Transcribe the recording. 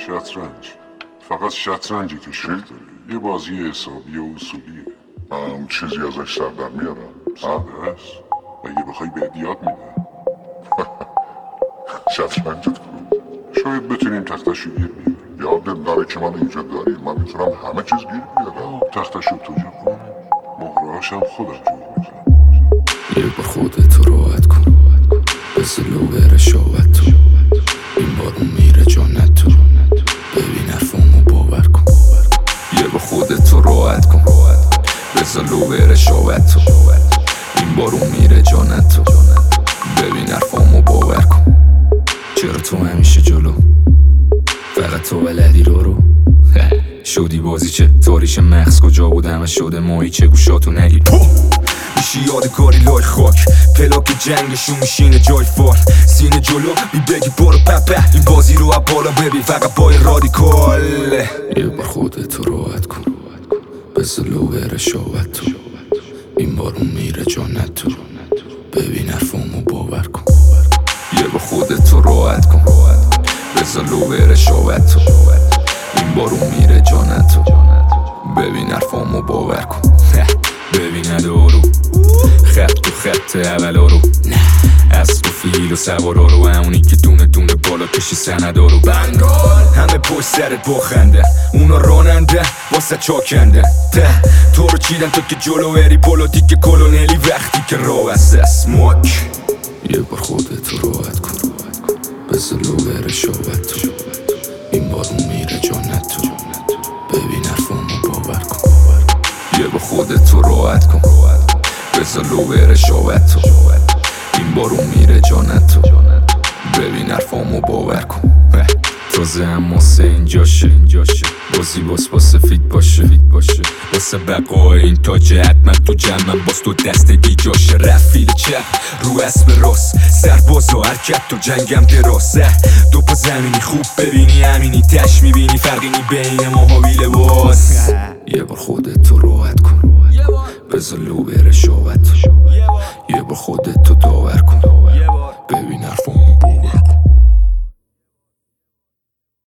شطرنج فقط شطرنجی که شکل داره. یه بازی حسابی و اصولیه. اون چیزی ازش سر در میارم. ساده است. اگه بخوای به یاد میده. شطرنجت کو؟ شاید بتونیم تختشو گیر بیاریم. یادت داره که من اینجا داری. من میتونم همه چیز گیر بیارم. تختشو تو جا کن، مهرهاشم خودم جور میزنم. یه بار خودتو راحت کن، بذار لو بره شاوت تو. این بارون میره جانت تو، ببین حرفامو باور کن. یه بار خودتو راحت کن، بذار لو بره شاوت تو. این بارون میره جانت تو، ببین حرفامو باور کن. چرا تو همیشه جلو، فقط تو بلدی رو شدی بازی چه تاریش مغز کجا بود همه شده مایی چه گوشاتو نگیر میشی یادگاری لای خاک پلاک جنگشون میشینه جای فال سینه جلو بی بگی برو پپه این بازی رو بالا ببین فقط پای رادیکال. یه بار خودتو راحت کن، بذار لو بره شاوت تو. این بارون میره جانت تو، ببین حرفامو باور کن. یه بار خودتو راحت کن، بذار لو بره شاوت تو. این بارون میره جانت تو، ببین حرفامو باور کن. ببین ندارو خط تو خط اولا رو اسب و فیل و سوارا رو همونی که دونه دونه بالا کشی سندارو بنگال همه پشت سرت با خنده اونا راننده واسه چاکنده تو رو چیدن تو که جلو بری پولوتیک کلونلی وقتی که راه است اسموک. یه بار خودتو راحت کن، بذار لو بره شاوت تو. این بارون میره جانت تو، ببین حرفامو باور کن. یه بار خودتو راحت کن، بذار لو بره شاوت تو. این بارون میره جانت تو، ببین حرفامو باور کن. تازه هم واسه اینجاشه بازی با سفید باشه واسه بقای این تاجه حتما تو جمعم باز تو دستگی جاشه. رفیل چپ رو اسب راست سرباز و حرکت تو جنگم دراسه دو پا زمینی خوب ببینی همینی تش میبینی فرقی نی بین ماها بی لباس. یه بار خودتو راحت کن، بذار لو بره شاوت تو. یه بار خودتو داور کن، ببین حرفامو